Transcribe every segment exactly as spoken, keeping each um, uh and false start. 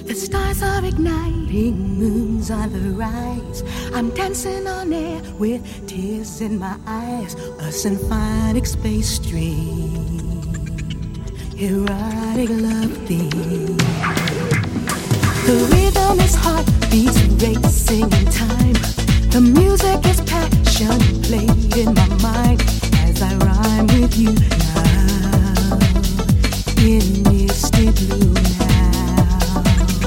The stars are igniting, moons on the rise. I'm dancing on air with tears in my eyes. A symphonic space dream, erotic love theme. The rhythm is heartbeats racing in time. The music is passion played in my mind as I rhyme with you now in misty blue now.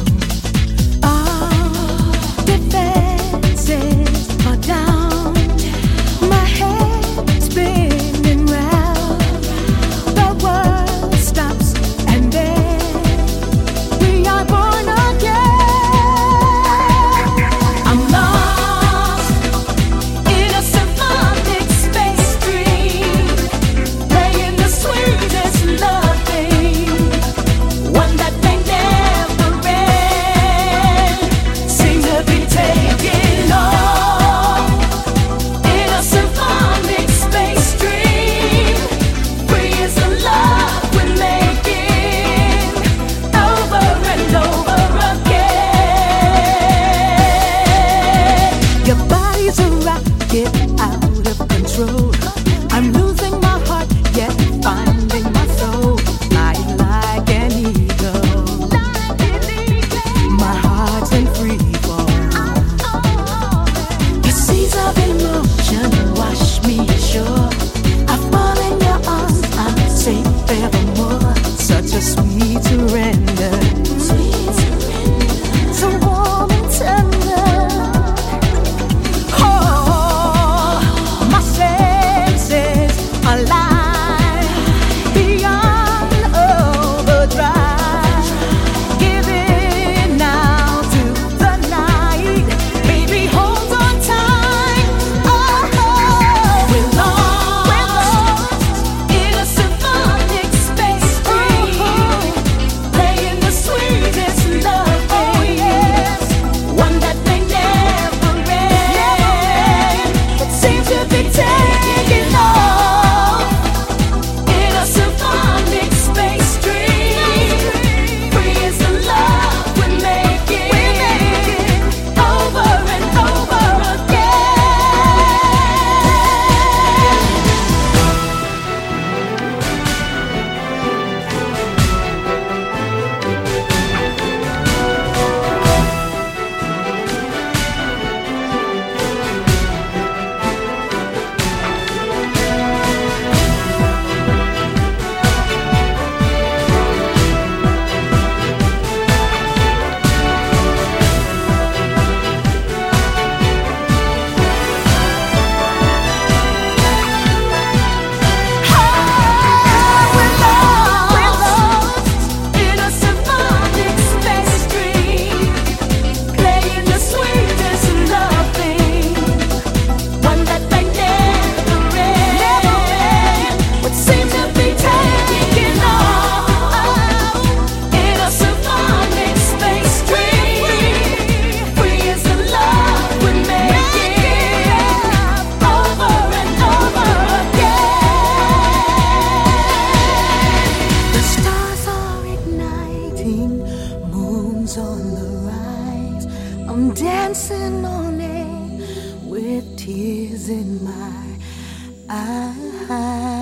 All defenses are down. My head spinning round. The world stops and then we are born again. I'm lost in a symphonic space dream, playing the sweetest love theme, one that may never end. Seem to be taking off in a symphonic space dream. Free is the love we're making over and over again. Your body's a rocket out of control. I'm losing my heart, yet finding my soul. Flying like an eagle. My heart's in free fall. The seas of emotion wash me ashore. I fall in your arms, I'm safe evermore. Such a sweet surrender, so warm and tender. Oh, my senses alive, beyond overdrive. Giving now to the night, baby, hold on tight. Oh, we're lost in a symphonic space dream, playing the sweetest love theme, one that may never end. It seems to be taking off in a symphonic space dream. Free is the love we're making over and over on the rise. I'm dancing on it with tears in my eyes.